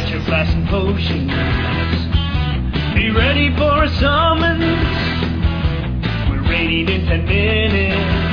Get your flask and potions. Be ready for a summons. We're ready in 10 minutes.